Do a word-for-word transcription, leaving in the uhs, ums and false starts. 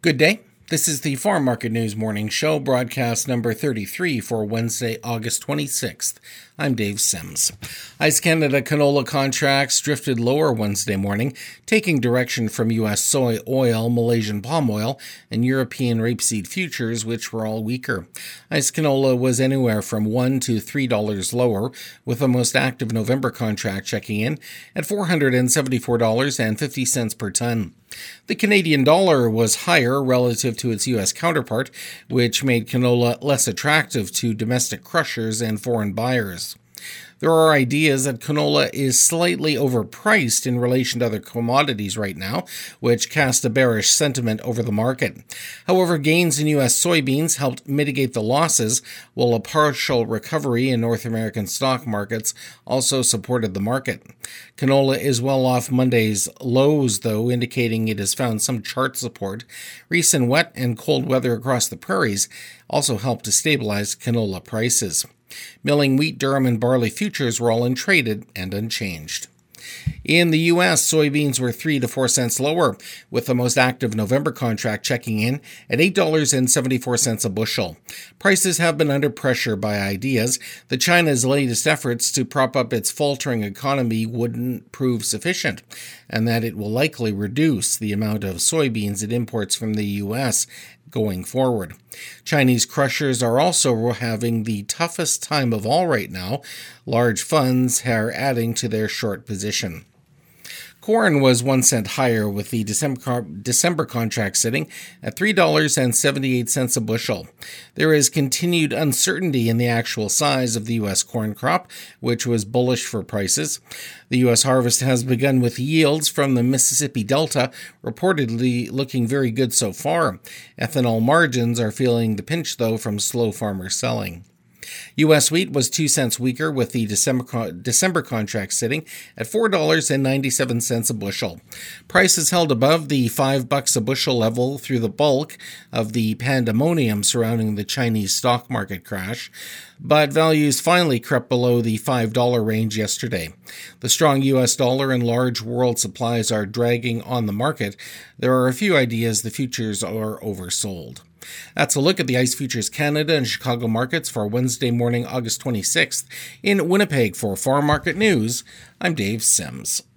Good day. This is the Farm Market News Morning Show, broadcast number thirty-three for Wednesday, August twenty-sixth. I'm Dave Sims. Ice Canada canola contracts drifted lower Wednesday morning, taking direction from U S soy oil, Malaysian palm oil, and European rapeseed futures, which were all weaker. Ice canola was anywhere from one to three dollars lower, with the most active November contract checking in at four hundred seventy-four dollars and fifty cents per ton. The Canadian dollar was higher relative to its U S counterpart, which made canola less attractive to domestic crushers and foreign buyers. There are ideas that canola is slightly overpriced in relation to other commodities right now, which cast a bearish sentiment over the market. However, gains in U S soybeans helped mitigate the losses, while a partial recovery in North American stock markets also supported the market. Canola is well off Monday's lows, though, indicating it has found some chart support. Recent wet and cold weather across the prairies also helped to stabilize canola prices. Milling wheat, durum, and barley futures were all untraded and unchanged. In the U S, soybeans were three to four cents lower, with the most active November contract checking in at eight dollars and seventy-four cents a bushel. Prices have been under pressure by ideas that China's latest efforts to prop up its faltering economy wouldn't prove sufficient, and that it will likely reduce the amount of soybeans it imports from the U S going forward. Chinese crushers are also having the toughest time of all right now. Large funds are adding to their short position. Corn was one cent higher, with the December, December contract sitting at three dollars and seventy-eight cents a bushel. There is continued uncertainty in the actual size of the U S corn crop, which was bullish for prices. The U S harvest has begun, with yields from the Mississippi Delta reportedly looking very good so far. Ethanol margins are feeling the pinch, though, from slow farmer selling. U S wheat was two cents weaker, with the December December contract sitting at four dollars and ninety-seven cents a bushel. Prices held above the five bucks a bushel level through the bulk of the pandemonium surrounding the Chinese stock market crash, but values finally crept below the five dollar range yesterday. The strong U S dollar and large world supplies are dragging on the market. There are a few ideas the futures are oversold. That's a look at the ICE Futures Canada and Chicago markets for Wednesday morning, August twenty-sixth. In Winnipeg, for Farm Market News, I'm Dave Sims.